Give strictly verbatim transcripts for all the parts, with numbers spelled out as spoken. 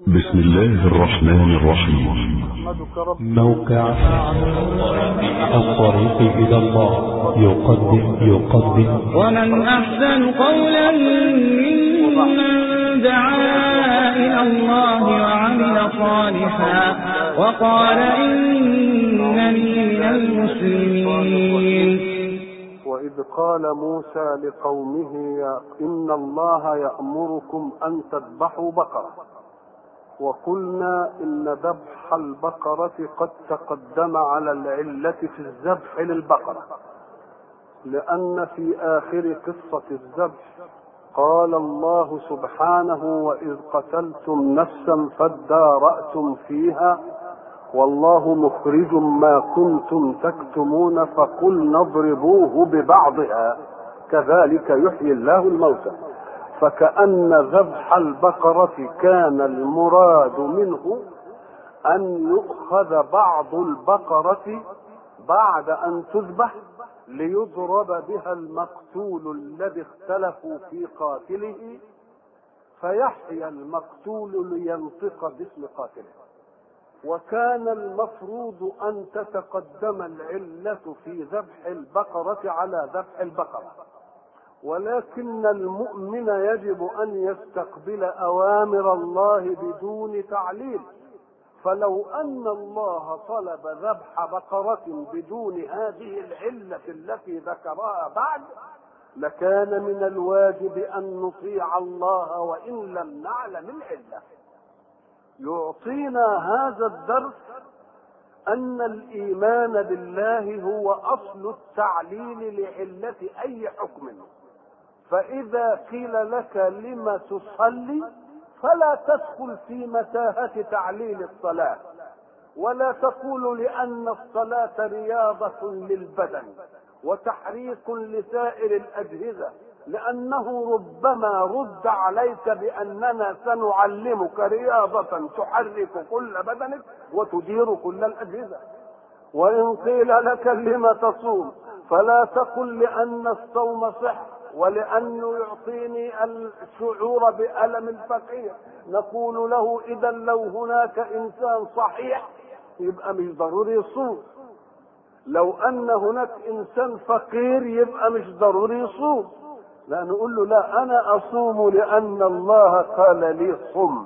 بسم الله الرحمن الرحيم. موقع الطريق إلى الله يقدم يقدم ومن أحسن قولا ممن دعا إلى الله وعمل صالحا وقال إنني من المسلمين. وإذ قال موسى لقومه إن الله يأمركم أن تذبحوا بقرة، وقلنا إن ذبح البقرة قد تقدم على العلة في الذبح للبقرة، لأن في آخر قصة الذبح قال الله سبحانه وإذ قتلتم نفسا فادارأتم فيها والله مخرج ما كنتم تكتمون فقلنا اضربوه ببعضها كذلك يحيي الله الموتى. فكأن ذبح البقرة كان المراد منه أن يؤخذ بعض البقرة بعد أن تذبح ليضرب بها المقتول الذي اختلفوا في قاتله، فيحيى المقتول لينطق باسم قاتله. وكان المفروض أن تتقدم العلة في ذبح البقرة على ذبح البقرة، ولكن المؤمن يجب أن يستقبل أوامر الله بدون تعليل. فلو أن الله طلب ذبح بقرة بدون هذه العلة التي ذكرها بعد، لكان من الواجب أن نطيع الله وإن لم نعلم العلة. يعطينا هذا الدرس أن الإيمان بالله هو أصل التعليل لعلة أي حكم. فإذا قيل لك لم تصلي فلا تدخل في متاهة تعليل الصلاة، ولا تقول لأن الصلاة رياضة للبدن وتحريك لسائر الأجهزة، لأنه ربما رد عليك بأننا سنعلمك رياضة تحرك كل بدنك وتدير كل الأجهزة. وإن قيل لك لم تصوم فلا تقل لأن الصوم صح ولأنه يعطيني الشعور بألم الفقير، نقول له إذا لو هناك إنسان صحيح يبقى مش ضروري يصوم، لو أن هناك إنسان فقير يبقى مش ضروري يصوم. لا، نقول له لا، أنا أصوم لأن الله قال لي صم،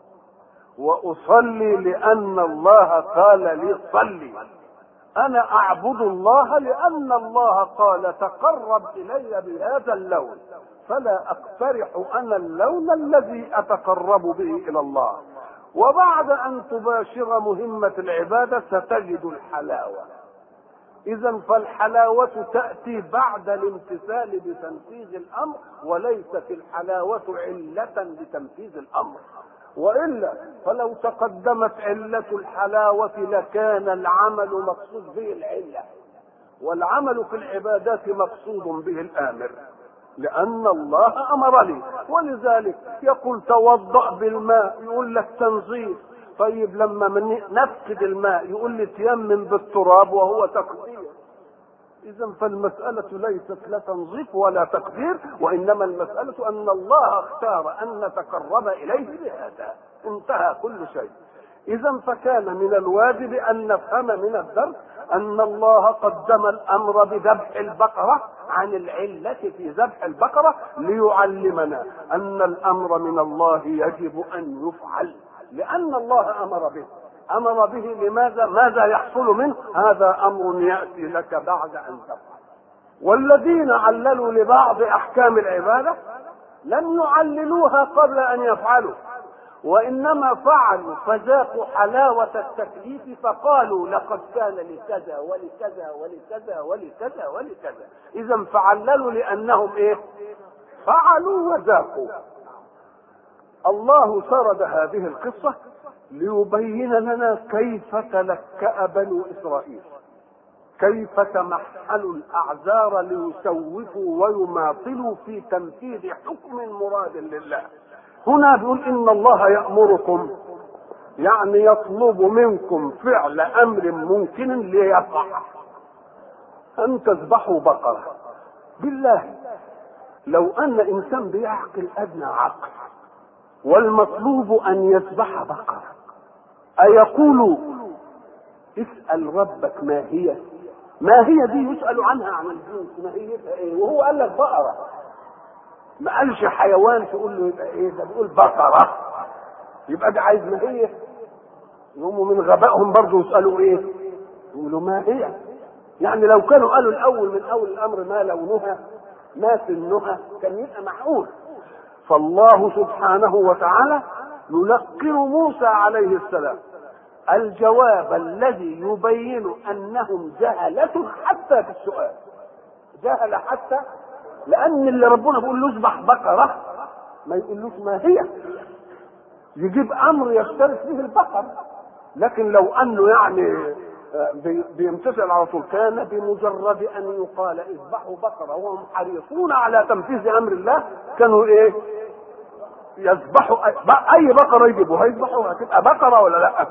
وأصلي لأن الله قال لي صلي. أنا أعبد الله لأن الله قال تقرب إلي بهذا اللون، فلا أقترح أنا اللون الذي أتقرب به إلى الله. وبعد أن تباشر مهمة العبادة ستجد الحلاوة. إذا فالحلاوة تأتي بعد الامتثال بتنفيذ الأمر، وليست الحلاوة علة لتنفيذ الأمر. وإلا فلو تقدمت علة الحلاوة لكان العمل مقصود به العلة، والعمل في العبادات مقصود به الآمر، لأن الله أمرني. ولذلك يقول توضأ بالماء، يقول لك تنظيف. طيب لما من نفقد الماء يقول لي تيمم بالتراب وهو تقدير. إذا فالمسألة ليست لا تنظيف ولا تقدير، وإنما المسألة أن الله اختار أن نتقرب إليه بهذا، انتهى كل شيء. إذا فكان من الواجب أن نفهم من الدرس أن الله قدم الأمر بذبح البقرة عن العلة في ذبح البقرة ليعلمنا أن الأمر من الله يجب أن يفعل، لأن الله أمر به. أمر به لماذا؟ ماذا يحصل منه؟ هذا أمر يأتي لك بعد أن تفعل. والذين عللوا لبعض أحكام العبادة لم يعللوها قبل أن يفعلوا، وإنما فعلوا فذاقوا حلاوة التكليف فقالوا لقد كان لكذا ولكذا ولكذا ولكذا ولكذا. إذا فعللوا لأنهم إيه؟ فعلوا وذاقوا. الله سرد هذه القصة ليبين لنا كيف تلكأ بنو إسرائيل، كيف تمحلوا الأعذار ليسوفوا ويماطلوا في تنفيذ حكم مراد لله. هنا بيقول إن الله يأمركم، يعني يطلب منكم فعل أمر ممكن ليقع، أن تذبحوا بقرة. بالله لو أن إنسان بيعقل أدنى عقل والمطلوب ان يذبح بقرة. ايقول اسأل ربك ما هي؟ ما هي دي يسأل عنها عن الجنس، ما هي ايه؟ وهو قال لك بقرة، ما قالش حيوان تقول له يبقى ايه؟ ده بيقول بقرة، يبقى ده عايز ما هي. يقوموا من غبائهم برضه يسألوا ايه؟ يقولوا ما هي. يعني لو كانوا قالوا الاول من اول الامر ما لونها ما سنها كان يبقى معقول. فالله سبحانه وتعالى يلقن موسى عليه السلام الجواب الذي يبين انهم جهلة حتى في السؤال. جهل حتى، لان اللي ربنا بيقول له اذبح بقرة ما يقولوش ما هي، يجيب امر يشترك فيه البقر. لكن لو انه يعني بيمتثل على طول كان بمجرد ان يقال اذبحوا بقرة وهم حريصون على تنفيذ امر الله كانوا ايه؟ يذبحوا اي بقرة يجيبوها يذبحوها، هتبقى بقرة ولا لا؟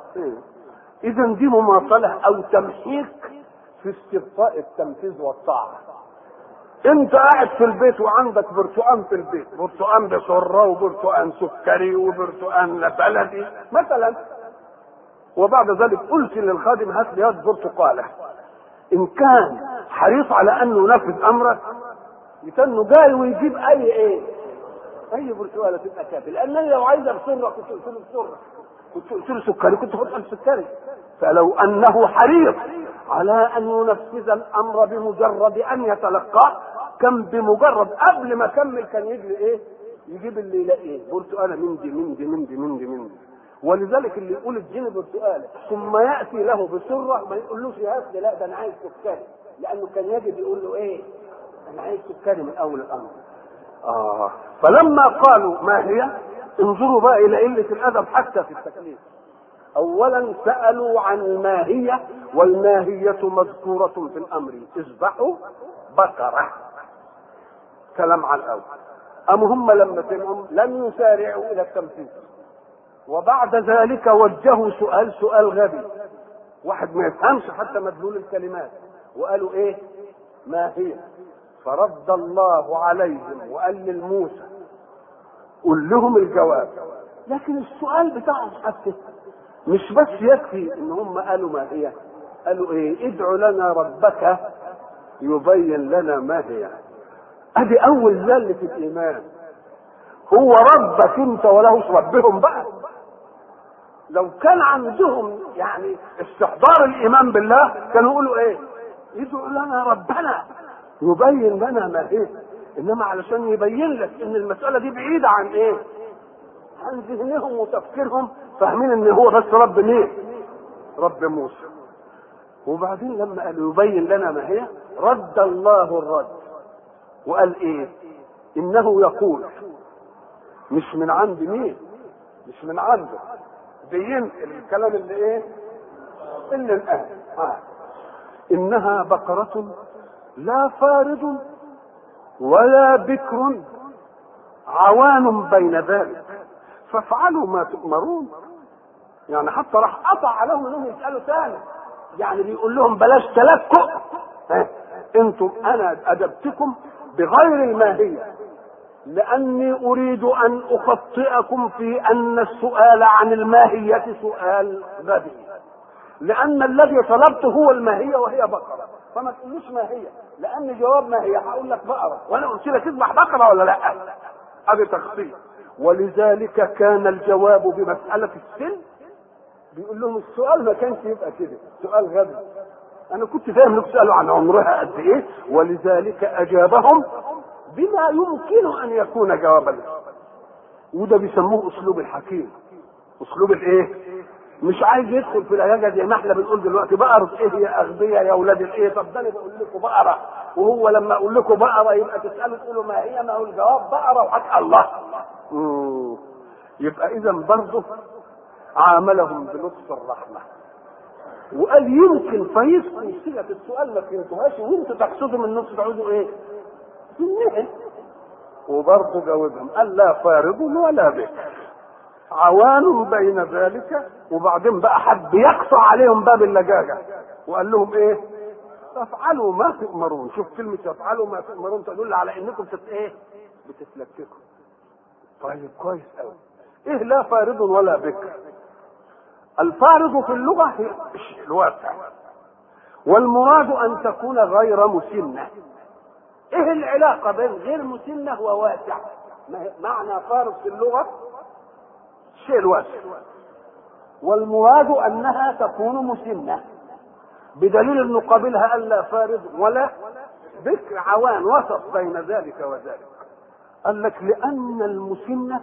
اذا دي مماطلة او تمحيك في استبقاء التنفيذ والطاعة. انت قاعد في البيت وعندك برتقان في البيت، برتقان بسرة وبرتقان سكري وبرتقان بلدي مثلا، وبعد ذلك قلت للخادم هات لي يد برتقاله، ان كان حريص على انه ينفذ امرك يتنه جاي ويجيب اي ايه؟ اي برتقاله تبقى كافيه، لان انا لو عايزه بسره كنت قلت له بسره، كنت قلت له سكري كنت قلت له سكري. فلو انه حريص على ان ينفذ الامر بمجرد ان يتلقاه كان بمجرد قبل ما كمل كان يجي ايه؟ يجيب اللي يلاقيه برتقاله من دي من دي من دي من دي من دي. ولذلك اللي يقول اديني برتقاله ثم ياتي له بسره ما يقولوش يا هات لا ده انا عايز سكري، لانه كان يجب يقول له ايه؟ انا عايز سكري من اول الامر. اه فلما قالوا ما هي انظروا بقى الى قله الادب حتى في التكليف. اولا سالوا عن الماهيه، والماهيه مذكوره في الامر، اذبحوا بقره، كلام على الاول. ام هم لما سمعوا لم يسارعوا الى التنفيذ، وبعد ذلك وجهوا سؤال سؤال غبي، واحد ما يفهمش حتى مدلول الكلمات، وقالوا ايه؟ ما هي؟ فرد الله عليهم وقال للموسى قل لهم الجواب. لكن السؤال بتاعهم حتى مش بس يكفي ان هم قالوا ما هي، قالوا ايه؟ ادعوا لنا ربك يبين لنا ما هي. ادي اول زلة الايمان، هو ربك انت وله ربهم بقى. لو كان عندهم يعني استحضار الايمان بالله كانوا يقولوا ايه؟ ادعوا لنا ربنا يبين لنا ما هي. انما علشان يبين لك ان المسألة دي بعيدة عن ايه؟ عن ذهنهم وتفكيرهم، فاهمين ان هو بس رب مين؟ رب موسى. وبعدين لما قالوا يبين لنا ما هي رد الله الرد وقال ايه؟ انه يقول مش من عند مين؟ مش من عنده، بينقل الكلام اللي ايه؟ اللي الان آه. انها بقرة لا فارض ولا بكر عوان بين ذلك فافعلوا ما تؤمرون. يعني حتى راح قطع عليهم انهم يسالوا ثاني، يعني بيقول لهم بلاش تلكؤ، انتم انا ادبتكم بغير الماهيه لاني اريد ان اخطئكم في ان السؤال عن الماهيه سؤال غبي، لان الذي طلبته هو الماهيه وهي بقره، فما تقولوش ماهيه لان جواب ماهيه هقول لك بقره وانا قلت لك اذبح بقره ولا لا؟ هذا تخطيط. ولذلك كان الجواب بمساله السن بيقول لهم السؤال ما كانش يبقى كده سؤال غبي، انا كنت فاهم انكم تسالوا عن عمرها قد ايه، ولذلك اجابهم بما يمكن ان يكون جوابا. وده بيسموه اسلوب الحكيم، اسلوب الايه؟ مش عايز يدخل في العلاجه زي ما احنا بنقول دلوقتي بقره ايه يا اغبياء يا اولاد الايه. طب ده انا بقول لكم بقره، وهو لما اقول لكم بقره يبقى تسالوا تقولوا ما هي؟ ما هو الجواب بقره وحق الله. مم. يبقى اذا برضه عاملهم بلطف الرحمه وقال يمكن فيسكن صيغه السؤال ما فهمتوهاش وانتوا تقصدوا من انكم تعودوا ايه؟ منين؟ وبرضه جاوبهم قال لا فارض ولا بكر عوان بين ذلك. وبعدين بقى حب يقطع عليهم باب اللجاجه وقال لهم ايه؟ افعلوا ما تؤمرون. شوف كلمه افعلوا ما تؤمرون تدل على انكم تت ايه؟ بتتلككوا. طيب كويس قوي. ايه لا فارض ولا بكر؟ الفارض في اللغة الواسع، والمراد ان تكون غير مسنة. ايه العلاقة بين غير مسنة وواسع؟ معنى فارض في اللغة الشيء الواسع، والمراد انها تكون مسنة، بدليل انه قابلها الا فارض ولا بكر، عوان وسط بين ذلك وذلك. قال لك لان المسنة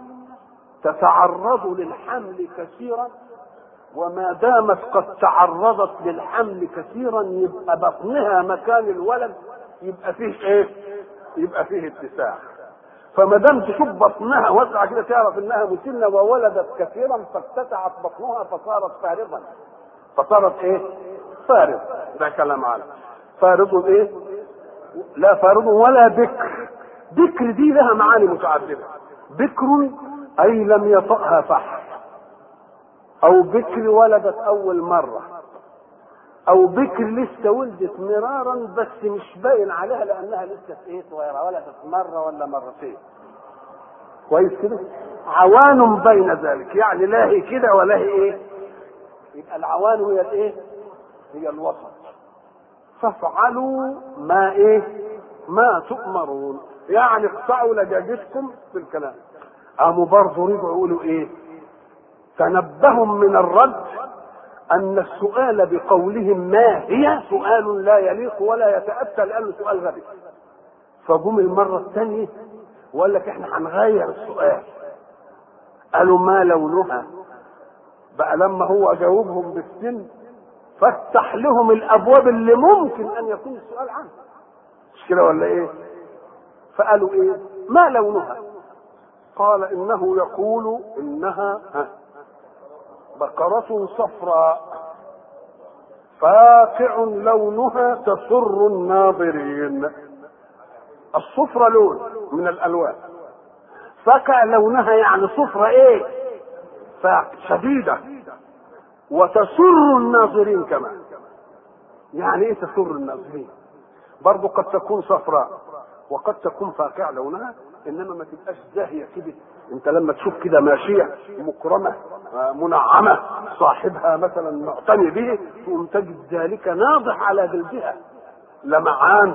تتعرض للحمل كثيرا، وما دامت قد تعرضت للحمل كثيرا يبقى بطنها مكان الولد يبقى فيه ايه؟ يبقى فيه اتساع. فما دام تشوف بطنها واسعه كده تعرف انها مسنه وولدت كثيرا فاتسعت بطنها فصارت فارضا. فصارت ايه؟ فارض. ده كلام عالم. فارض ايه؟ لا فارض ولا بكر. بكر دي لها معاني متعدده. بكر اي لم يطأها فحل، او بكر ولدت اول مره، او بكر لسه ولدت مرارا بس مش باين عليها لانها لسه ايه صغيره، ولدت مره ولا مرتين. كويس كده؟ عوان بين ذلك، يعني لا هي كده ولا هي ايه. يبقى العوان هي الايه؟ هي الوسط. فافعلوا ما ايه؟ ما تؤمرون، يعني اقطعوا لجاجتكم في الكلام. قاموا برضه رجعوا يقولوا ايه؟ تنبهم من الرد ان السؤال بقولهم ما هي سؤال لا يليق ولا يتأتى لانه سؤال غبي. فجم المرة الثانية وقال لك احنا هنغير السؤال. قالوا ما لونها؟ بقى لما هو جاوبهم بالسن فتح لهم الابواب اللي ممكن ان يكون السؤال عنها. مش كده ولا ايه؟ فقالوا ايه؟ ما لونها؟ قال انه يقول انها بقرة صفراء فاقع لونها تسر الناظرين. الصفرة لون من الالوان، فاقع لونها يعني صفرة ايه؟ فاقع شديدة، وتسر الناظرين كمان. يعني ايه تسر الناظرين؟ برضو قد تكون صفراء وقد تكون فاقع لونها، انما ما تبقاش زاهيه كده. انت لما تشوف كده ماشيه مكرمه منعمه صاحبها مثلا معتني به تقوم تجد ذلك ناضح على جلدها، لمعان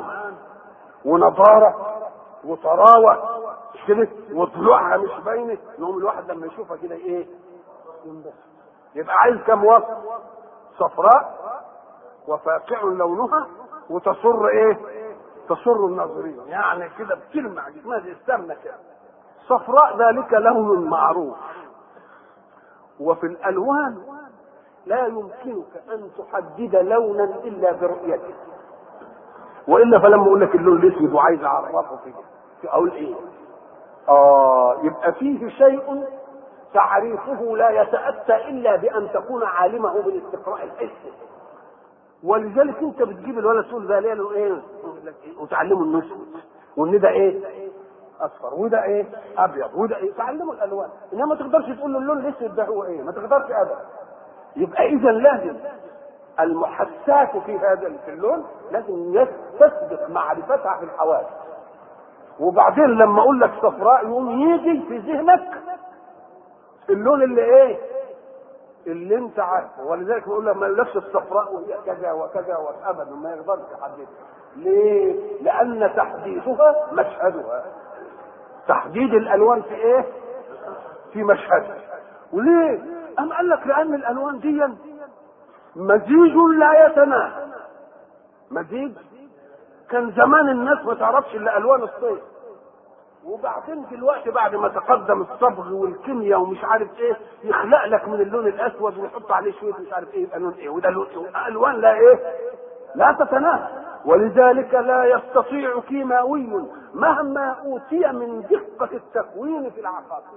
ونضاره وطراوه كده، وطلوعها مش باينه. يقوم الواحد لما يشوفها كده ايه؟ يبقى عايز كم وصف؟ صفراء وفاقع لونها وتصر ايه؟ تسر الناظرين، يعني كده بتلمع جسمها زي السمنه كده. صفراء ذلك لون معروف. وفي الالوان لا يمكنك ان تحدد لونا الا برؤيته، والا فلما اقول لك اللون الاسود وعايز اعرفه فيه اقول ايه؟ اه يبقى فيه شيء تعريفه لا يتأتى الا بان تكون عالمه بالاستقراء الحسي. ولذلك انت بتجيب الولد تقول ده ليه ايه وتعلمه النسود وان ده ايه اصفر وده ايه ابيض وده ايه، تعلمه الالوان. انما ما تقدرش تقول له اللون الاسود ده هو ايه، ما تقدرش ابدا. يبقى اذا لازم المحسات في هذا في اللون لازم تسبق معرفتها في الحواس. وبعدين لما اقول لك صفراء يقوم يجي في ذهنك اللون اللي ايه اللي انت عارفه. ولذلك بقول لك ما يقولكش الصفراء وهي كذا وكذا وابدا، ما يقدرش يحددها. ليه؟ لان تحديدها مشهدها. تحديد الالوان في ايه؟ في مشهدها. وليه؟ ام قال لك لان الالوان دي مزيج لا يتناهى. مزيج كان زمان الناس ما تعرفش الا الوان الصيف، وبعدين دلوقتي بعد ما تقدم الصبغ والكيمياء ومش عارف ايه يخلق لك من اللون الاسود ويحط عليه شويه مش عارف ايه يبقى لون ايه وده لون ايه. الوان لا ايه لا تتناهى. ولذلك لا يستطيع كيماوي مهما اوتي من دقه التكوين في العقارب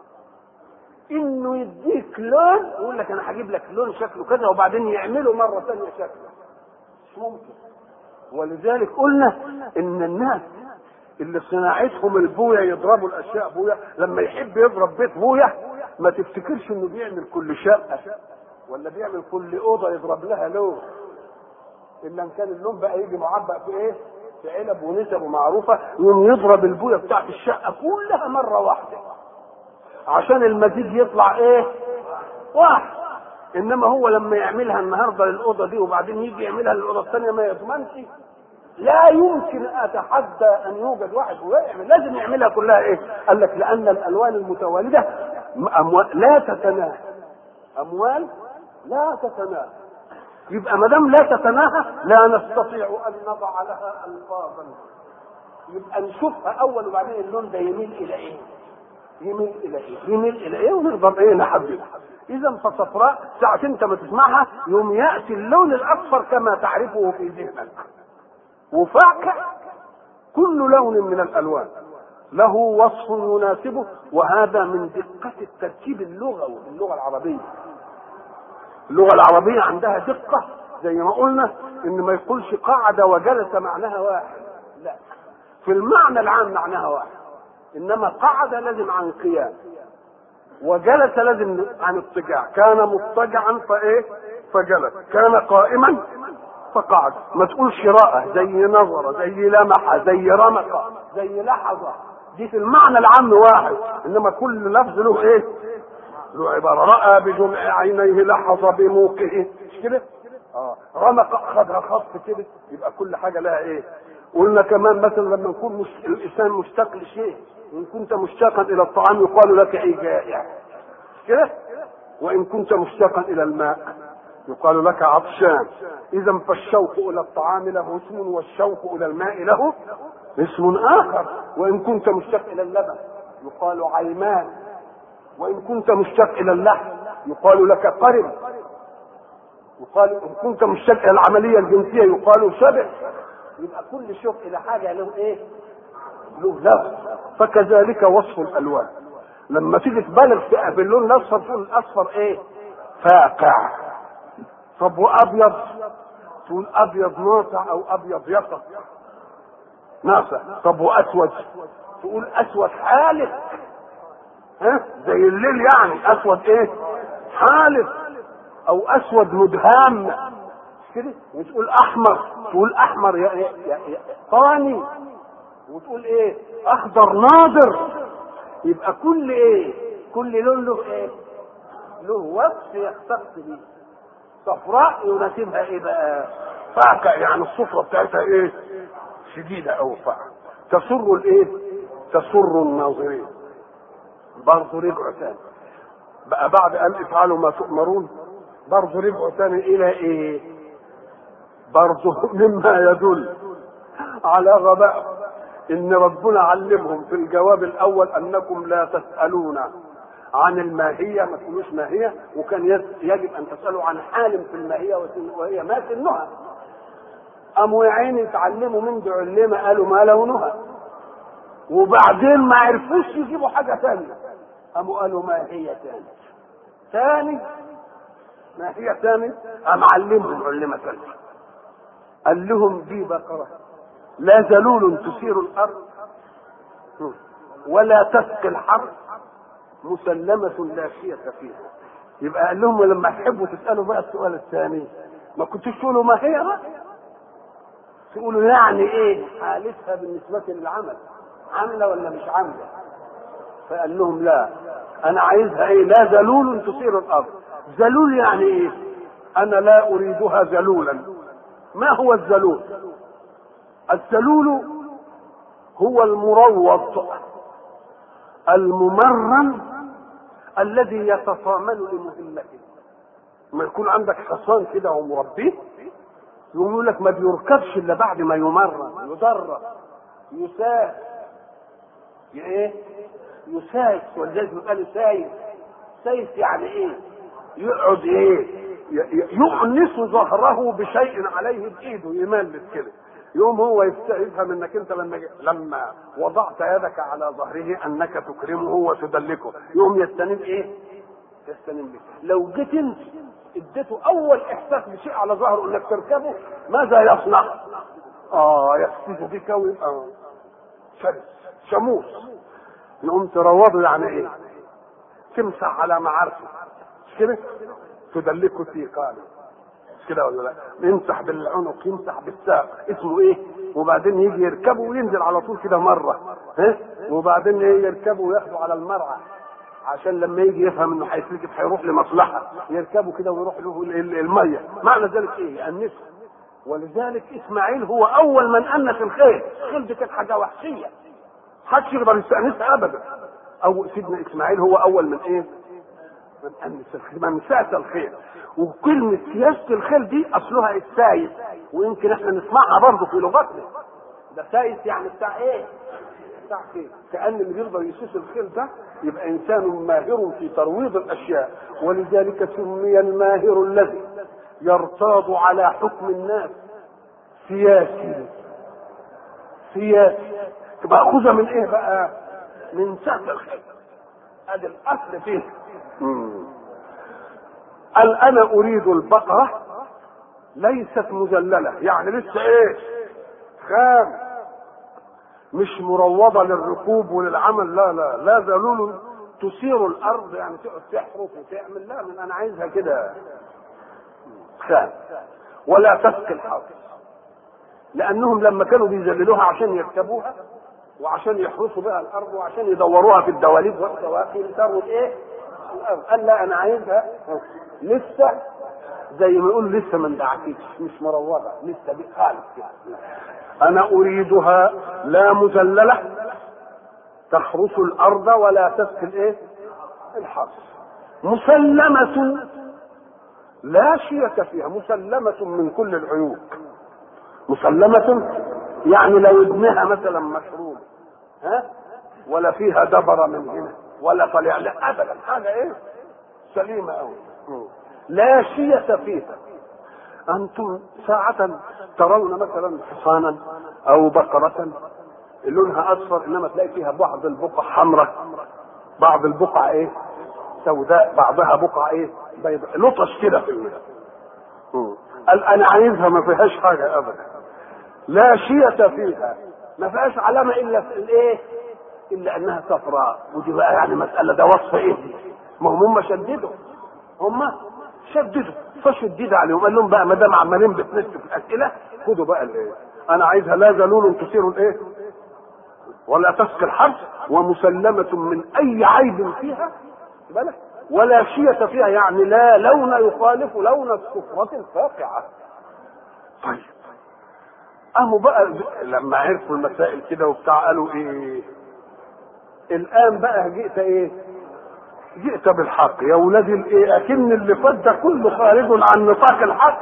انه يديك لون يقول لك انا هجيب لك لون شكله كذا وبعدين يعمله مره ثانيه شكله. مش ممكن. ولذلك قلنا ان الناس اللي صناعتهم البويا يضربوا الاشياء بويا، لما يحب يضرب بيت بويا ما تفتكرش انه بيعمل كل شقه ولا بيعمل كل اوضه يضرب لها لون، الا ان كان اللون بقى يجي معبأ في ايه؟ في علب ونسب معروفه، يقوم يضرب البويا بتاعت الشقه كلها مره واحده. عشان المزيج يطلع ايه؟ واحد. انما هو لما يعملها النهارده للاوضه دي وبعدين يجي يعملها للاوضه الثانيه ما يضمنش. لا يمكن اتحدى ان يوجد واحد ويعمل، لازم يعملها كلها ايه؟ قال لك لان الالوان المتوالده اموال لا تتناهى، اموال لا تتناهى. يبقى ما دام لا تتناهى لا نستطيع ان نضع لها الفاظا. يبقى نشوفها اول وبعدين اللون ده يميل الى ايه؟ يميل الى ايه؟ يميل الى ايه ونقدر ايه نحددها. اذا فصفراء ساعة انت ما تسمعها يوم ياتي اللون الاصفر كما تعرفه في ذهنك. وفاكهة كل لون من الالوان له وصف يناسبه، وهذا من دقة التركيب اللغوي في اللغة العربية. اللغة العربية عندها دقة زي ما قلنا ان ما يقولش قعد وجلس معناها واحد، لا، في المعنى العام معناها واحد، انما قعد لازم عن قيام، وجلس لازم عن اضطجاع. كان مضطجعا فايه؟ فجلس. كان قائما فقعد. ما تقولش رأى زي نظر زي لمح زي رمق زي لحظة، دي في المعنى العام واحد، انما كل لفظ له ايه؟ له عبارة. رأى بجمع عينيه، لحظة بموقعه، مش كده؟ اه رمق اخذها خط كده. يبقى كل حاجة لها ايه؟ قلنا كمان مثلا لما نكون مش... الانسان مشتاق لشيء، وان كنت مشتاقا الى الطعام يقال لك ايه جائع، كده؟ وان كنت مشتاقا الى الماء يقال لك عطشان. اذا فالشوق الى الطعام له اسم، والشوق الى الماء له اسم اخر. وان كنت مشتاق الى اللبن يقال عيمان، وان كنت مشتاق الى اللحم يقال لك قرن، يقال ان كنت مشتاق الى العمليه الجنسيه يقال شبع. يبقى كل شوق الى حاجه له ايه؟ له لفظ. فكذلك وصف الالوان لما تيجي تبالغ في اللون الاصفر تقول الاصفر ايه؟ فاقع. طب وابيض تقول ابيض ناصع او ابيض يقظ ناصع. طب واسود تقول اسود حالف، ها زي الليل يعني اسود ايه؟ حالف. او اسود مدهام كده. وتقول احمر تقول احمر يا يا يا طاني. وتقول ايه؟ اخضر ناضر. يبقى كل ايه؟ كل لون له ايه؟ له وصف يختص به. صفراء يناسبها ايه بقى؟ فاقع، يعني الصفرة بتاعتها ايه؟ شديدة او فاقع. تسر الايه؟ تسر الناظرين. برضه رجعوا ثاني بقى بعد ان افعلوا ما تؤمرون، برضه رجعوا ثاني الى ايه؟ برضه مما يدل على غباء ان ربنا علمهم في الجواب الاول انكم لا تسالون عن الماهيه، ما تقولوش ماهيه، وكان يجب ان تسالوا عن حال في الماهيه وهي ما سنها. قاموا يا عيني يتعلموا من دعوا علمه قالوا ما لونها، وبعدين ما عرفوش يجيبوا حاجه ثانيه قاموا قالوا ما هي ثاني ثاني ما هي ثاني. قام علمهم علمه ثانيه قال لهم دي بقره لا ذلول تثير الارض ولا تسقي الحرث مسلمة لا شية فيها. يبقى قال لهم لما تحبوا تسألوا بقى السؤال الثاني ما كنتوش تقولوا ما هي بقى، تقولوا يعني ايه حالتها بالنسبة للعمل، عاملة ولا مش عاملة. فقال لهم لا، انا عايزها ايه؟ لا ذلول تثير الارض. ذلول يعني ايه؟ انا لا اريدها ذلولا. ما هو الذلول؟ الذلول هو المروض الممرن الذي يتصامل لمهمته. ما يكون عندك حصان كده ومربيه يقول لك ما بيركبش الا بعد ما يمرن يدرب يساس ايه؟ يساس. ولذلك يقال سايس. سايس يعني ايه؟ يقعد ايه؟ يؤنس ظهره بشيء عليه بايده يملس كده. يوم هو يفهم انك انت لما لما وضعت يدك على ظهره انك تكرمه وتدلكه، يوم يستنم ايه؟ يستنم بك. لو جيت انت اديته اول احساس بشيء على ظهره انك تركبه ماذا يصنع؟ اه يقفز بك ويبقى شرس شموس. نقوم تروضه يعني ايه؟ تمسح على معارفه مش كده؟ تدلكه ثقاله مش كده ولا لا؟ يمسح بالعنق يمسح بالساق اسمه ايه؟ وبعدين يجي يركبه وينزل على طول كده مره، ها؟ وبعدين يركبه وياخده على المرعى عشان لما يجي يفهم انه هيتركب هيروح لمصلحه يركبه كده ويروح له الميه. معنى ذلك ايه؟ النسب. ولذلك اسماعيل هو اول من انس الخيل. الخيل دي كانت حاجه وحشيه محدش يقدر يستانسها ابدا. او سيدنا اسماعيل هو اول من ايه؟ من انس الخيل، من ساس الخيل. وكلمه سياسه الخيل دي اصلها السايس، ويمكن احنا نسمعها برضه في لغتنا. ده سايس يعني بتاع ايه؟ بتاع خيل. كأن اللي بيقدر يسوس الخيل ده يبقى انسان ماهر في ترويض الاشياء. ولذلك سمي الماهر الذي يرتاض على حكم الناس سياسي. سياسي تبقى اخذها من ايه بقى؟ من سهل الخيل. ادي الاصل فيه. قال انا اريد البقره ليست مذلله، يعني لسه ايه؟ خام، مش مروضه للركوب وللعمل. لا لا لا ذلول تثير الارض، يعني تقعد تحرف وتعمل. لا، من انا عايزها كده خام. ولا تسقي الحرث، لانهم لما كانوا بيذللوها عشان يركبوها وعشان يحرسوا بها الارض وعشان يدوروها في الدواليب والسواقي لتروي ايه؟ الارض. قال لا، انا عايزها لسه زي ما يقول لسه ما اندعكتش، مش مروضه، لسه بخالص كده. انا اريدها لا مذلله تحرس الارض ولا تسقي الايه؟ الحرث. مسلمه لا شية فيها، مسلمة من كل العيوب. مسلمة يعني لو ابنها مثلا مشروب، ها، ولا فيها دبر من هنا ولا طلع، لا ابدا، حاجة ايه؟ سليمة قوي. لا شية فيها. انتم ساعة ترون مثلا حصانا او بقرة لونها اصفر، انما تلاقي فيها بعض البقع حمراء، بعض البقع ايه؟ سوداء، بعضها بقع ايه؟ بيضاء، لطش كده في الوجه. قال انا عايزها ما فيهاش حاجه ابدا، لا شية فيها، ما فيهاش علامه الا في الايه؟ الا انها صفراء. ودي بقى يعني مساله، ده وصف ايه دي؟ ما هم هم شددوا، هم شددوا فشدد عليهم. قال لهم بقى ما دام عمالين بتنسوا في الاسئله، خدوا بقى الايه؟ انا عايزها لا ذلول تثير الايه؟ ولا تسقي الحرث، ومسلمه من اي عيب فيها بالك، ولا شية فيها، يعني لا لون يخالف لون الصفرة الفاقعة. طيب قاموا بقى لما عرفوا المسائل كده وبتاع قالوا ايه؟ الان بقى جئت ايه؟ جئت بالحق يا ولادي الايه؟ اكن اللي فات ده كله خارج عن نطاق الحق.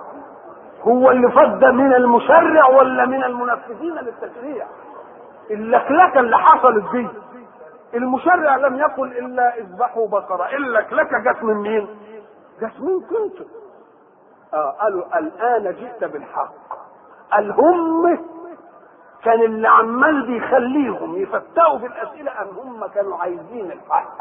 هو اللي فات ده من المشرع ولا من المنفذين للتشريع؟ اللكلكه اللي حصلت دي، المشرع لم يقل الا اذبحوا بقره، اللكلكه جت من مين؟ جت من كنتم. اه قالوا الان جئت بالحق. قال هم كان اللي عمال بيخليهم يفتحوا في الاسئله ان هم كانوا عايزين الحق،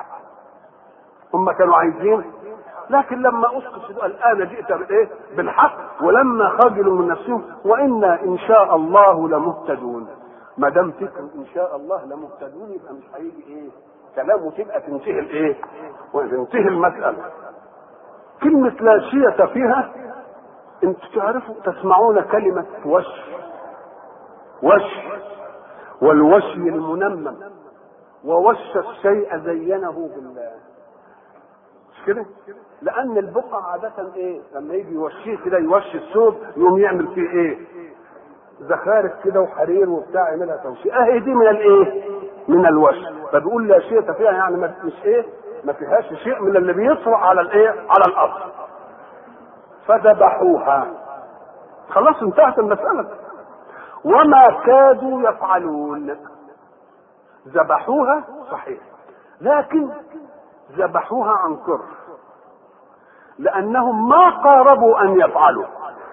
هم كانوا عايزين. لكن لما اسقط الان جئت بالايه؟ بالحق. ولما خجلوا من نفسهم وانا ان شاء الله لمهتدون. ما دام فكر ان شاء الله لمهتدون يبقى مش هيجي ايه؟ كلام وتبقى تنتهي الايه؟ وتنتهي المساله. كلمه لا شية فيها، انتوا تعرفوا تسمعون كلمه وش، وش، والوشي المنمم، ووش الشيء زينه بالله، مش كده؟ لان البقع عاده ايه؟ لما يجي يوشيه كده يوشي الثوب يقوم يعمل فيه ايه؟ زخارف كده وحرير وبتاع، يعملها توشيه. اهي دي من الايه؟ من الوش. فبيقول لا شيء فيها، يعني ما مش ايه؟ ما فيهاش شيء من اللي بيطرأ على الايه؟ على الاصل. فذبحوها، خلاص انتهت المسألة. وما كادوا يفعلون. ذبحوها صحيح، لكن ذبحوها عن كره، لانهم ما قاربوا ان يفعلوا.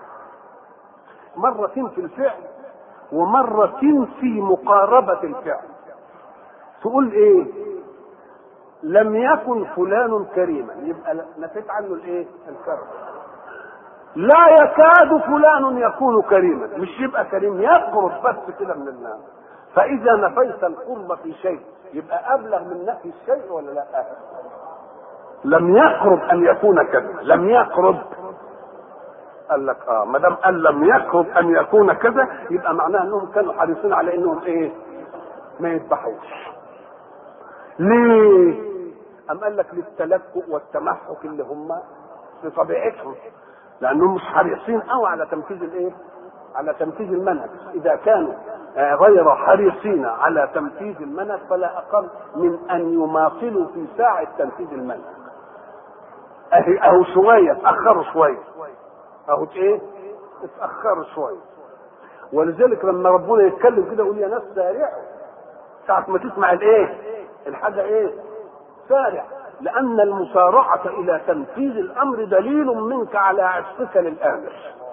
مرة في الفعل ومرة في مقاربة الفعل. تقول ايه؟ لم يكن فلان كريما، يبقى نفيت عنه الايه؟ الكرم. لا يكاد فلان يكون كريما، مش يبقى كريم، يقرب بس كده من الناس. فاذا نفيت القرب في شيء يبقى ابلغ من نفي الشيء ولا لا؟ لم يقرب ان يكون كذا، لم يقرب. قال لك اه ما دام قال لم يقرب ان يكون كذا يبقى معناه انهم كانوا حريصين على انهم ايه؟ ما يذبحوش. ليه؟ أم قال لك للتلكؤ والتمحك اللي هم في طبيعتهم، لأنهم مش حريصين قوي على تنفيذ الايه؟ على تنفيذ المنهج. إذا كانوا غير حريصين على تنفيذ المنهج فلا أقل من أن يماطلوا في ساعة تنفيذ المنهج. أهي أهو شوية اتأخروا شوية، أهو إيه؟ اتأخروا شوية. ولذلك لما ربنا يتكلم كده يقول يا ناس سارعوا، ساعة ما تسمع الإيه؟ الحاجة إيه؟ سارع، لأن المسارعة إلى تنفيذ الأمر دليل منك على عشقك للآمر.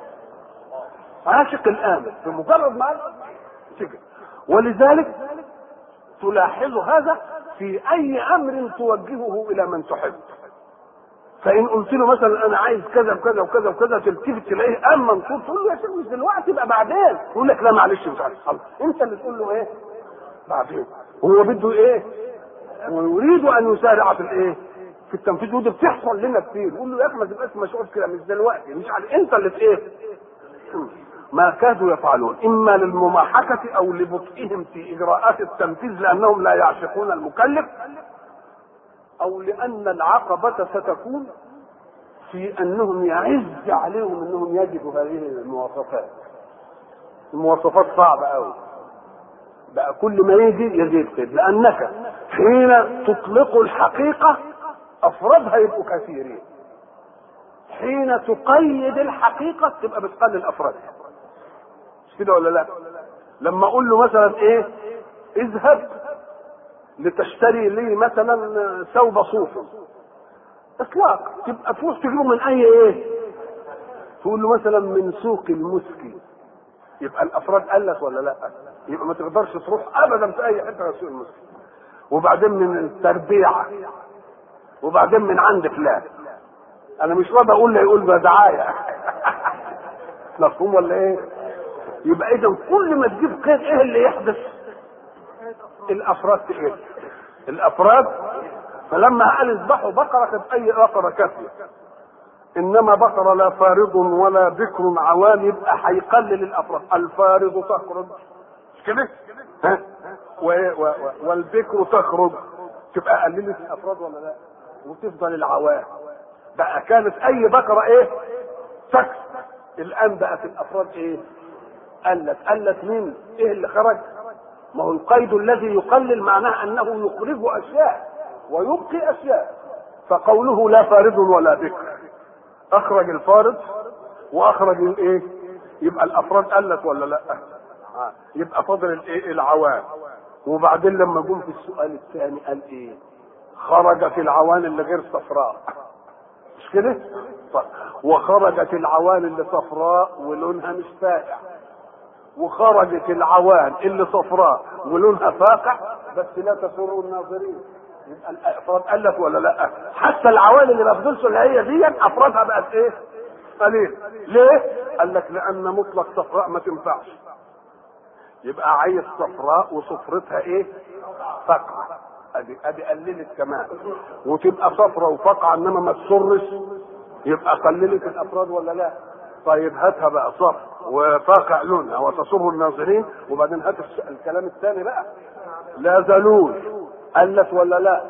عاشق الآمر بمجرد ما تجد. ولذلك تلاحظ هذا في أي أمر توجهه إلى من تحب. فإن قلت له مثلا أنا عايز كذا وكذا وكذا وكذا تلتفت تلاقيه أم منصور، تقول له يا شيخ مش دلوقتي بقى بعدين، يقول لك لا معلش مش عارف. أنت اللي تقول له إيه؟ بعدين. وهو بده إيه؟ ويريد أن يسارع في الإيه؟ في التنفيذ. وده بتحصل لنا كتير، يقول له يا أخي ما تبقاش مشغول كده مش دلوقتي مش عارف. أنت اللي في إيه؟ ما كادوا يفعلون، إما للمماحكة أو لبطئهم في إجراءات التنفيذ لأنهم لا يعشقون المكلف، أو لأن العقبة ستكون في أنهم يعز عليهم أنهم يجدوا هذه المواصفات. المواصفات صعبة أوي بقى، كل ما يجي يزيد كده، لأنك حين تطلق الحقيقة أفرادها يبقوا كثيرين، حين تقيد الحقيقة تبقى بتقلل أفرادها. مش كده ولا لا؟ لما أقول له مثلا إيه؟ اذهب لتشتري لي مثلا ثوب صوف اطلاق، تبقى تروح تجيبه من اي ايه؟ تقول له مثلا من سوق المسكي، يبقى الافراد قلت ولا لا؟ يبقى ما تقدرش تروح ابدا في اي حته غير سوق المسكي. وبعدين من التربيعه، وبعدين من عند فلان. انا مش راضي اقول له يقول ده دعايه مفهوم ولا ايه؟ يبقى اذا كل ما تجيب قيد ايه اللي يحدث؟ الافراد تقل، الافراد. فلما قال اذبحوا بقره كانت اي بقره كافيه، انما بقره لا فارض ولا بكر عوان يبقى هيقلل الافراد. الفارض تخرج مش كده؟ ها؟ والبكر تخرج تبقى قللت الافراد ولا لا؟ وتفضل العوان. بقى كانت اي بقره ايه؟ سكت. الان بقت الافراد ايه؟ قلت. قلت مين؟ ايه اللي خرج؟ ما هو القيد الذي يقلل معناه انه يخرج اشياء ويبقي اشياء. فقوله لا فارض ولا بكر اخرج الفارض واخرج الايه؟ يبقى الافراد قلت ولا لا؟ آه. يبقى فضل الايه؟ العوان. وبعدين لما جم في السؤال الثاني قال ايه؟ خرجت العوان اللي غير صفراء مش كده؟ وخرجت العوان اللي صفراء ولونها مش فاقع، وخرجت العوان اللي صفراء ولونها فاقع بس لا تسر الناظرين. يبقى الافراد قلت ولا لا؟ حتى العوان اللي ما فضلش اللي هي دي افرادها بقت ايه؟ قليل. ليه؟ قال لك لان مطلق صفراء ما تنفعش، يبقى عايز صفراء وصفرتها ايه؟ فاقعه. ادي ادي قللت كمان. وتبقى صفراء وفاقعه انما ما تسرش، يبقى قللت الافراد ولا لا؟ طيب هاتها بقى صفر وفاقع لونها وتصر الناظرين. وبعدين هات الكلام الثاني بقى، لا ذلول قلت ولا لا؟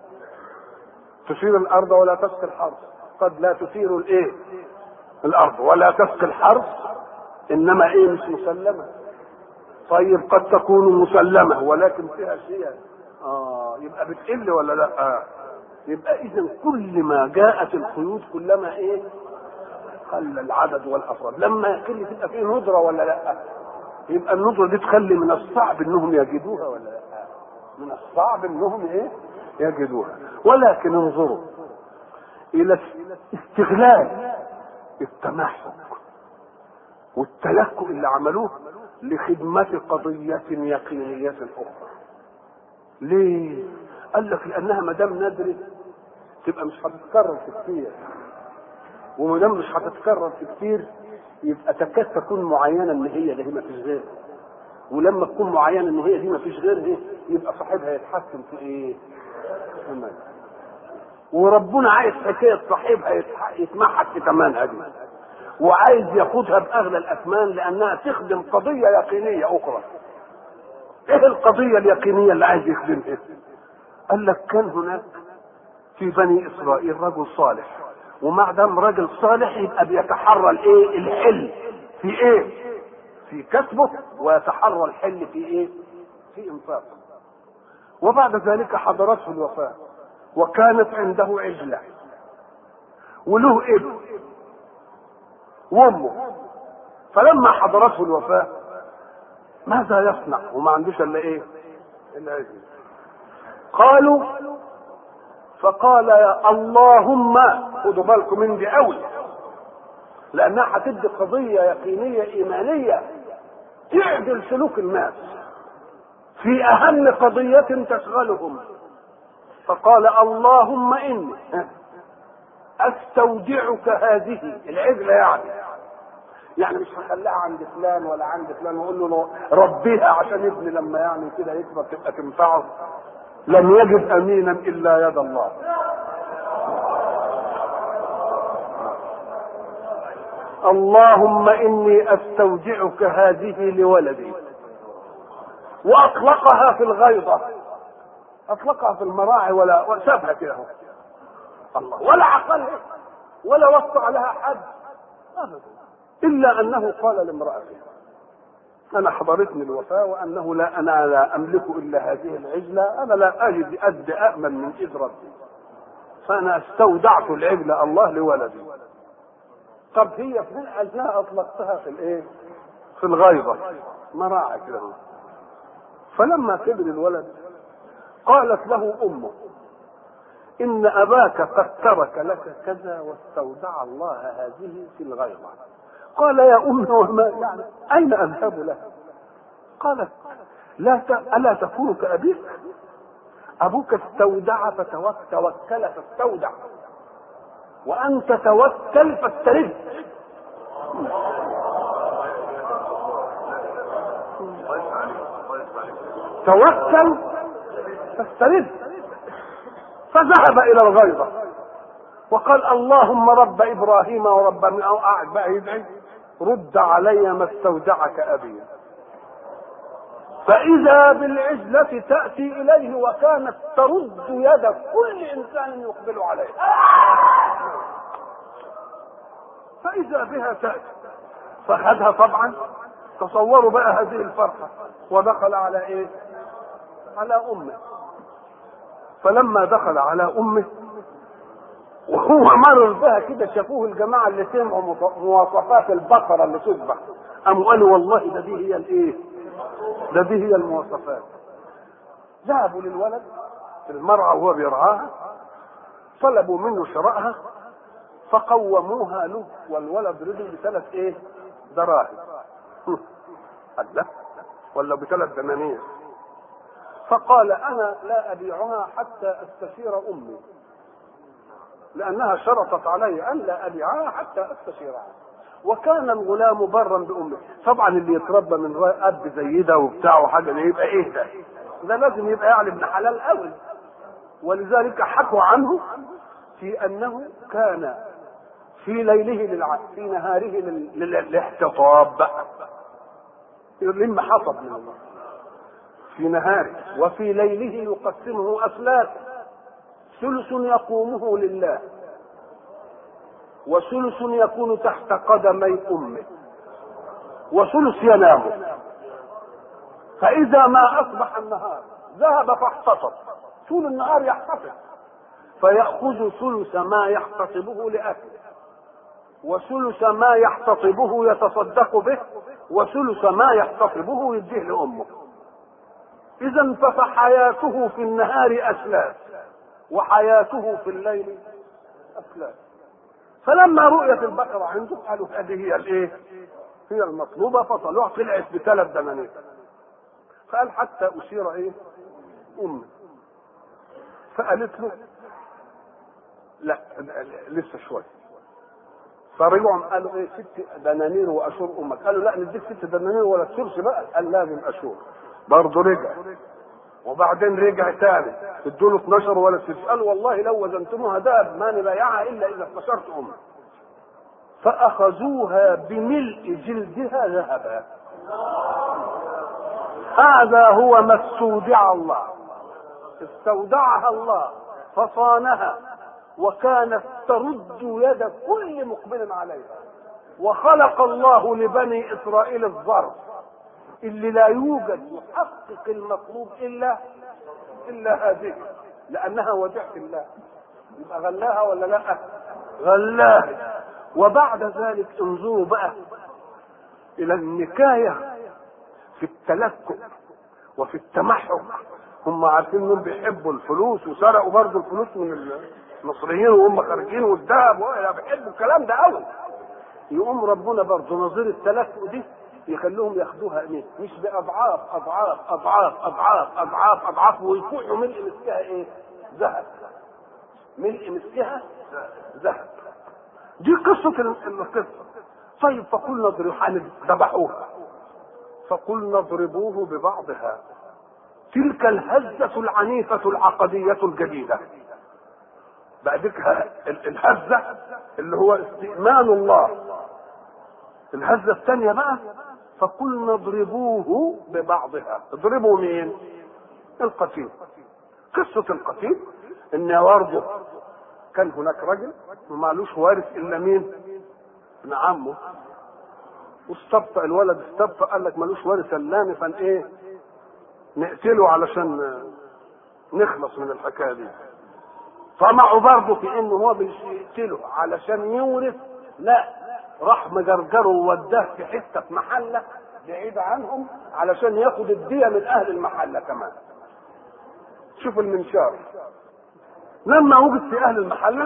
تثير الارض ولا تسقي الحرث. قد لا تثير الايه؟ الارض ولا تسقي الحرث، انما ايه؟ مش مسلمه. طيب قد تكون مسلمه ولكن فيها شيء اه يبقى بتقل ولا لا؟ آه. يبقى اذا كل ما جاءت القيود كلما ايه؟ قل العدد والافراد. لما يقل تبقى فيه ندره ولا لا؟ يبقى الندره دي تخلي من الصعب انهم يجدوها ولا لا؟ من الصعب انهم ايه؟ يجدوها. ولكن انظروا الى استغلال التمحك والتلكؤ اللي عملوه لخدمة قضية يقينية اخرى. ليه؟ قال لك لانها ما دام ندرت تبقى مش هتتكرر في كتير، وما دام مش هتتكرر في كتير يبقى تكاد تكون معينه ان هي دي ما فيش غيرها. ولما تكون معينه ان هي دي ما فيش غيرها يبقى صاحبها يتحكم في ايه؟ تمام. وربنا عايز حكايه صاحبها يتمحك في ثمنها دي، وعايز ياخدها باغلى الاثمان لانها تخدم قضيه يقينيه اخرى. ايه القضيه اليقينيه اللي عايز يخدمها؟ قال لك كان هناك في بني اسرائيل رجل صالح، ومع دام راجل صالح يبقى بيتحرى الايه الحل في ايه في كسبه، ويتحرى الحل في ايه في انفاقه. وبعد ذلك حضرته الوفاة، وكانت عنده عجلة وله ابن وامه. فلما حضرته الوفاة ماذا يصنع وما عندوش الا ايه الا عجلة؟ قالوا فقال يا اللهم، خدوا بالكم من دي قوي لانها هتدي قضية يقينية ايمانية تعدل سلوك الناس في اهم قضية تشغلهم. فقال اللهم اني استودعك هذه العجلة، يعني يعني مش هخليها عند فلان ولا عند فلان واقول له ربيها عشان ابني لما يعني كده يكبر تبقى تنفعه. لم يجد امينا الا يد الله. اللهم اني استودعك هذه لولدي، واطلقها في الغيضة، اطلقها في المراعي ولا وسابها كده الله، ولا عقلها ولا وقع لها حد ابدا، الا انه قال لامرأته انا حضرتني الوفاة وانه لا انا لا املك الا هذه العجلة، انا لا اجد اد امن من ايد ربي، فانا استودعت العجلة الله لولدي. طب هي فين؟ قال لها اطلقتها في الايه في الغيضة مراعي كده. فلما كبر الولد قالت له امه ان اباك قد ترك لك كذا واستودع الله هذه في الغيضة. قال يا ام وما يعني اين اذهب له؟ قالت لا ت... الا تكون كابيك؟ ابوك استودع فتوكل فاستودع، وانت توكل فاسترد. توكل فاسترد. فذهب الى الغيضة وقال اللهم رب ابراهيم ورب من او قاعد بقى يدعي رد علي ما استودعك ابي. فاذا بالعجلة تأتي اليه وكانت ترد يد كل انسان يقبل عليه، فاذا بها تأتي فخذها طبعا. تصوروا بقى هذه الفرحة، ودخل على ايه على امه. فلما دخل على امه وهو مرر بها كده شافوه الجماعه اللي سمعوا مواصفات البقره اللي تذبح، قاموا قالوا والله ده دي هي الايه ده دي هي المواصفات. ذهبوا للولد في المرعى وهو بيرعاها، طلبوا منه شرائها فقوموها له، والولد رضي بثلاث ايه دراهم قال لا ولا بثلاث دنانير. فقال انا لا ابيعها حتى استشير امي، لانها شرطت علي ان لا ابيعها حتى استشيرها. وكان الغلام برا بامه. طبعا اللي يتربى من اب زي ده وبتاع وحاجه ده يبقى ايه ده ده لازم يبقى يعني ابن حلال قوي. ولذلك حكوا عنه في انه كان في ليله للع... في نهاره للاحتطاب بقى يلم حطب من الله في نهاره، وفي ليله يقسمه أثلاث، ثلث يقومه لله وثلث يكون تحت قدمي أمه وثلث ينام. فإذا ما أصبح النهار ذهب فاحتطب، طول النهار يحتطب، فيأخذ ثلث ما يحتطبه لأكله، وثلث ما يحتطبه يتصدق به، وثلث ما يحتطبه يديه لأمه. إذا فحياته في النهار أثلاث وحياته في الليل أثلاث. فلما رؤيت البقرة عنده قالوا هذه هي الايه هي المطلوبة، فطلعوا طلعت بثلاث دنانير. قال حتى أشير ايه أمي. فقالت له لا لسه شوية. فرجعوا قالوا ايه ست دنانير واشور امك. قالوا لا نديك ست دنانير ولا تشورش بقى. قال لازم اشور. برضه رجع وبعدين رجع تاني ادوا له اثناشر ولا ست. قال والله لو وزنتموها دهب ما نبيعها الا اذا استشرت امك. فاخذوها بملء جلدها ذهبا. هذا هو ما استودع الله، استودعها الله فصانها وكانت ترد يد كل مقبل عليها. وخلق الله لبني إسرائيل الظرف اللي لا يوجد يحقق المطلوب إلا إلا هذه، لأنها وديعة الله. يبقى غلاها ولا لا؟ غلاها. وبعد ذلك انظروا بقى إلى النكاية في التلكؤ وفي التمحك. هم عارفين انهم بيحبوا الفلوس وسرقوا برضه الفلوس من المصريين وهم خارجين والذهب، بيحبوا الكلام ده قوي. يقوم ربنا برضه نظير التلكؤ دي يخلوهم ياخدوها ايه؟ مش باضعاف اضعاف اضعاف اضعاف اضعاف اضعاف ويفوحوا ملء مسكها ايه؟ ذهب. ملء مسكها ذهب. دي قصه القصه. طيب فقلنا اضربوها، ذبحوها فقلنا اضربوه ببعضها. تلك الهزة العنيفة العقدية الجديدة. بعدك الهزة اللي هو استئمان الله. الهزة الثانية بقى فقلنا اضربوه ببعضها. اضربوا مين؟ القتيل. قصة القتيل ان برضه كان هناك رجل ومعلوش وارث الا مين؟ ابن عمه. واستبطأ الولد استبطأ قال لك ملوش وارث الا فان ايه؟ نقتله علشان نخلص من الحكايه دي. طمعوا برضه في انه هو بيقتله علشان يورث، لا راح مجرجره ووداه في حته في محله بعيده عنهم علشان ياخد الديه من اهل المحله كمان. شوف المنشار. لما وجد في اهل المحله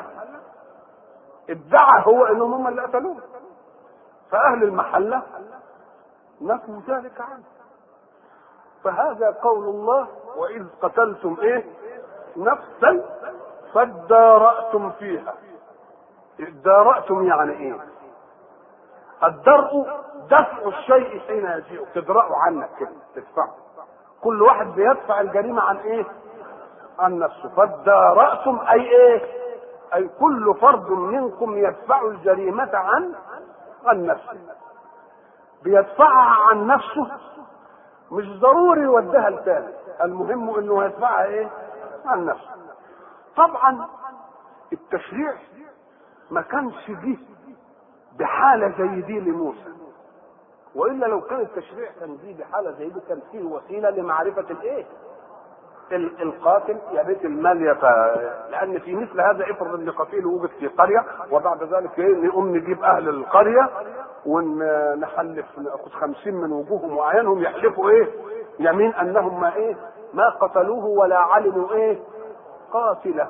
ادعى هو انهم هم اللي قتلوه، فاهل المحله نفوا ذلك عنه. فهذا قول الله: وإذ قتلتم ايه؟ نفسا فادارأتم فيها. ادارأتم يعني ايه؟ الدرء دفع الشيء حين يجيء، تدرأه عنك كده، تدفعه. كل واحد بيدفع الجريمة عن ايه؟ عن نفسه. فادارأتم اي ايه؟ اي كل فرد منكم يدفع الجريمة عن عن نفسه. بيدفعها عن نفسه، مش ضروري يوديها لتاني، المهم انه يدفعها ايه؟ عن نفسه. طبعا التشريع ما كانش جه بحالة زي دي لموسى، والا لو كان التشريع كان جه بحالة زي دي كان فيه وسيلة لمعرفة الايه؟ القاتل يا بيت المال يا ف... لان في مثل هذا افرض ان قتيل وجد في قرية وبعد ذلك ايه؟ نقوم نجيب اهل القرية ونحلف، ناخذ خمسين من وجوههم وعينهم يحلفوا ايه؟ يمين انهم ما ايه؟ ما قتلوه ولا علموا ايه؟ قاتله.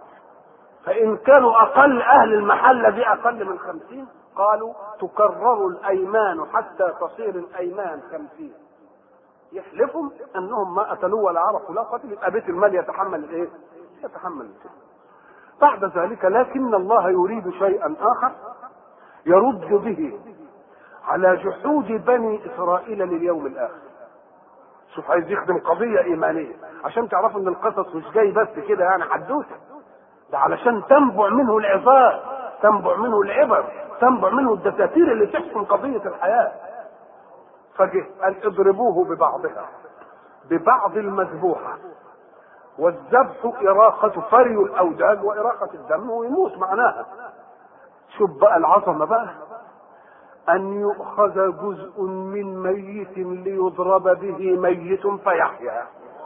فان كانوا اقل اهل المحله دي اقل من خمسين قالوا تكرر الايمان حتى تصير الايمان خمسين، يحلفوا انهم ما قتلوه ولا عرفوا لا قتل، يبقى بيت المال يتحمل الايه؟ يتحمل الشيء. بعد ذلك لكن الله يريد شيئا اخر يرد به على جحود بني اسرائيل لليوم الاخر. شوف، عايز يخدم قضيه ايمانيه عشان تعرفوا ان القصص مش جاي بس كده يعني حدوته، ده علشان تنبع منه العظات، تنبع منه العبر، تنبع منه الدساتير اللي تحكم قضيه الحياه. فجه قال اضربوه ببعضها، ببعض المذبوحه. والذبح اراقه فري الاوداج واراقه الدم ويموت معناها. شوف بقى العظمه بقى، ان يؤخذ جزء من ميت ليضرب به ميت فيحيا.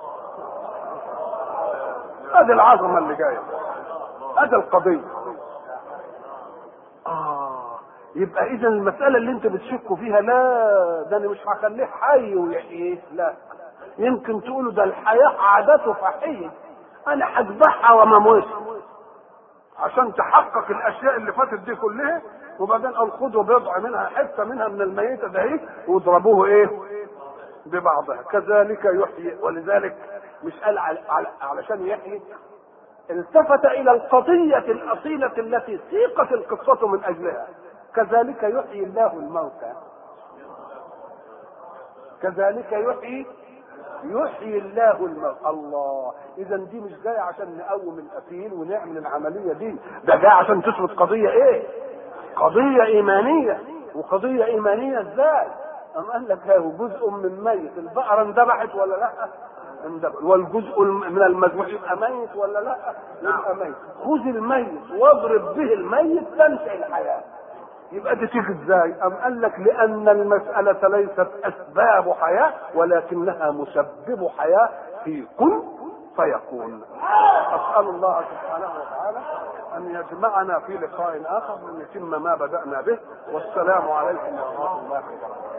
هذه العظمه اللي جايه، هذه القضيه. اه يبقى اذا المساله اللي انت بتشكوا فيها، لا ده انا مش هخليه حي ويحييه، لا، يمكن تقولوا ده الحياه عادته فحيه، انا هذبحها وما موت عشان تحقق الاشياء اللي فاتت دي كلها. وبعدين قال خذوا بضع منها، حته منها من الميته ده ايه، واضربوه ايه؟ ببعضها. كذلك يحيي. ولذلك مش قال علشان يحيي، التفت الى القضيه الاصيله التي سيقت القصه من اجلها. كذلك يحيي الله الموتى. كذلك يحيي يحيي الله الموت. الله، اذا دي مش جايه عشان نقوم القتيل ونعمل العمليه دي، ده جاي عشان تثبت قضيه ايه؟ قضيه ايمانيه. وقضيه ايمانيه ازاي؟ ام قال لك هو جزء من ميت، البقره اندبحت ولا لا؟ والجزء من المذبوح يبقى ميت ولا لا؟ يبقى ميت. خذ الميت واضرب به الميت تنشأ الحياه. يبقى دي تيجي ازاي؟ ام قال لك لان المساله ليست اسباب حياه ولكنها مسبب حياه في كن فيكون. اسال الله سبحانه وتعالى ان يجمعنا في لقاء اخر لنتم ما بدانا به، والسلام عليكم ورحمه الله وبركاته.